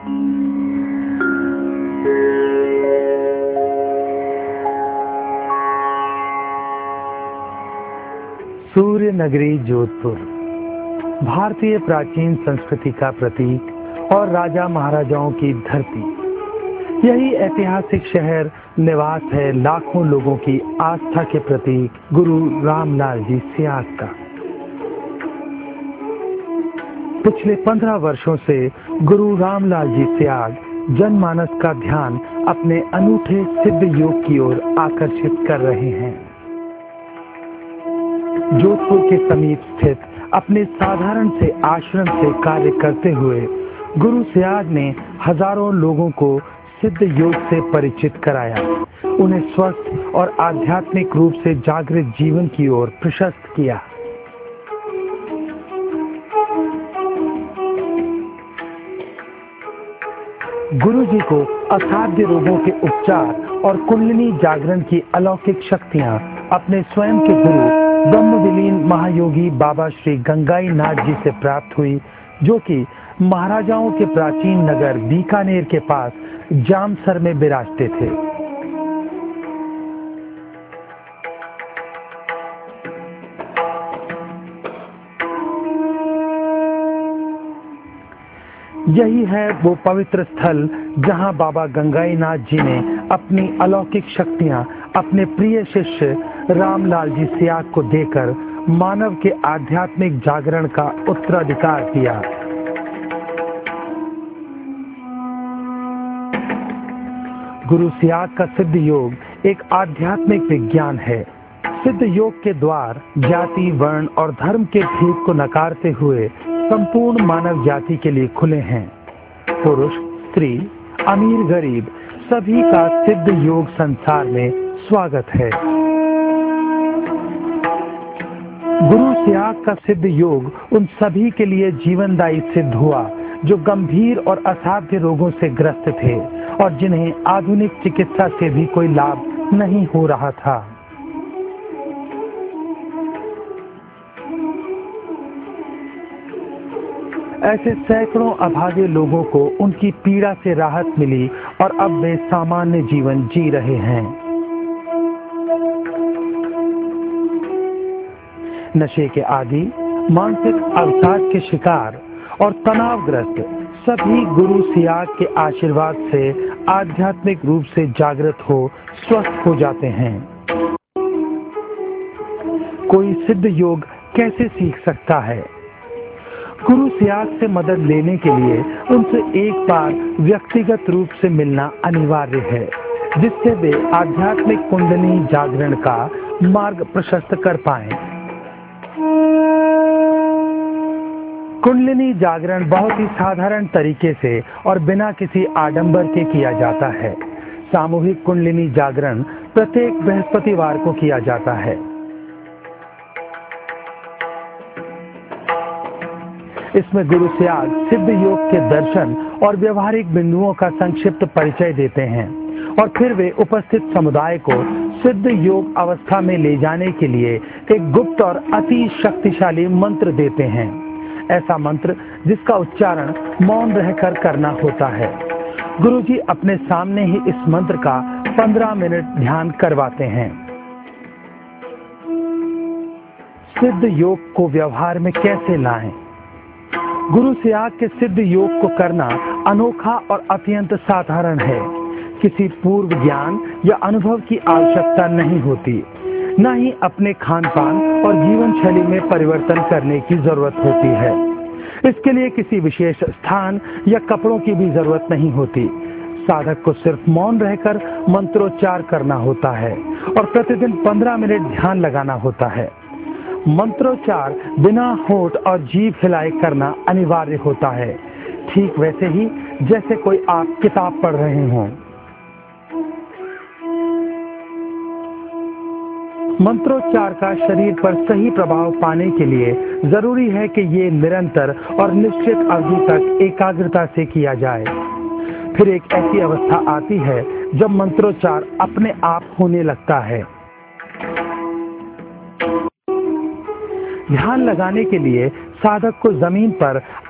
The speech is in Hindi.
सूर्य नगरी जोधपुर भारतीय प्राचीन संस्कृति का प्रतीक और राजा महाराजाओं की धरती। यही ऐतिहासिक शहर निवास है लाखों लोगों की आस्था के प्रतीक गुरु रामलाल जी सियाग का। पिछले 15 वर्षों से गुरु रामलाल जी सियाग जनमानस का ध्यान अपने अनूठे सिद्ध योग की ओर आकर्षित कर रहे हैं। जोधपुर के समीप स्थित अपने साधारण से आश्रम से कार्य करते हुए गुरु सियाग ने हजारों लोगों को सिद्ध योग से परिचित कराया, उन्हें स्वस्थ और आध्यात्मिक रूप से जागृत जीवन की ओर प्रशस्त किया। गुरु जी को असाध्य रोगों के उपचार और कुंडलिनी जागरण की अलौकिक शक्तियां अपने स्वयं के गुरु ब्रह्म विलीन महायोगी बाबा श्री गंगाई नाथ जी से प्राप्त हुई, जो कि महाराजाओं के प्राचीन नगर बीकानेर के पास जामसर में विराजते थे। यही है वो पवित्र स्थल जहां बाबा गंगाई नाथ जी ने अपनी अलौकिक शक्तियां अपने प्रिय शिष्य रामलाल जी सियाग को देकर मानव के आध्यात्मिक जागरण का उत्तराधिकार दिया। गुरु सियाग का सिद्ध योग एक आध्यात्मिक विज्ञान है। सिद्ध योग के द्वार जाति, वर्ण और धर्म के भेद को नकारते हुए संपूर्ण मानव जाति के लिए खुले हैं। पुरुष, स्त्री, अमीर, गरीब सभी का सिद्ध योग संसार में स्वागत है। गुरु सियाग का सिद्ध योग उन सभी के लिए जीवनदायी सिद्ध हुआ जो गंभीर और असाध्य रोगों से ग्रस्त थे और जिन्हें आधुनिक चिकित्सा से भी कोई लाभ नहीं हो रहा था। ऐसे सैकड़ों अभागे लोगों को उनकी पीड़ा से राहत मिली और अब वे सामान्य जीवन जी रहे हैं। नशे के आदी, मानसिक अवसाद के शिकार और तनावग्रस्त सभी गुरु सियाग के आशीर्वाद से आध्यात्मिक रूप से जागृत हो स्वस्थ हो जाते हैं। कोई सिद्ध योग कैसे सीख सकता है? गुरु सियाग से मदद लेने के लिए उनसे एक बार व्यक्तिगत रूप से मिलना अनिवार्य है, जिससे वे आध्यात्मिक कुंडली जागरण का मार्ग प्रशस्त कर पाएं। कुंडलिनी जागरण बहुत ही साधारण तरीके से और बिना किसी आडंबर के किया जाता है। सामूहिक कुंडलिनी जागरण प्रत्येक बृहस्पतिवार को किया जाता है। इसमें गुरु सियाग सिद्ध योग के दर्शन और व्यवहारिक बिंदुओं का संक्षिप्त परिचय देते हैं और फिर वे उपस्थित समुदाय को सिद्ध योग अवस्था में ले जाने के लिए एक गुप्त और अति शक्तिशाली मंत्र देते हैं। ऐसा मंत्र जिसका उच्चारण मौन रहकर करना होता है। गुरुजी अपने सामने ही इस मंत्र का 15 मिनट ध्यान करवाते हैं। सिद्ध योग को व्यवहार में कैसे लाएं? गुरु सियाग के सिद्ध योग को करना अनोखा और अत्यंत साधारण है। किसी पूर्व ज्ञान या अनुभव की आवश्यकता नहीं होती, न ही अपने खान पान और जीवन शैली में परिवर्तन करने की जरूरत होती है। इसके लिए किसी विशेष स्थान या कपड़ों की भी जरूरत नहीं होती। साधक को सिर्फ मौन रहकर मंत्रोच्चार करना होता है और प्रतिदिन 15 मिनट ध्यान लगाना होता है। मंत्रोच्चार बिना होंठ और जीभ हिलाए करना अनिवार्य होता है, ठीक वैसे ही जैसे कोई आप किताब पढ़ रहे हों। मंत्रोच्चार का शरीर पर सही प्रभाव पाने के लिए जरूरी है कि ये निरंतर और निश्चित अवधि तक एकाग्रता से किया जाए। फिर एक ऐसी अवस्था आती है जब मंत्रोच्चार अपने आप होने लगता है। ध्यान लगाने के लिए साधक को जमीन पर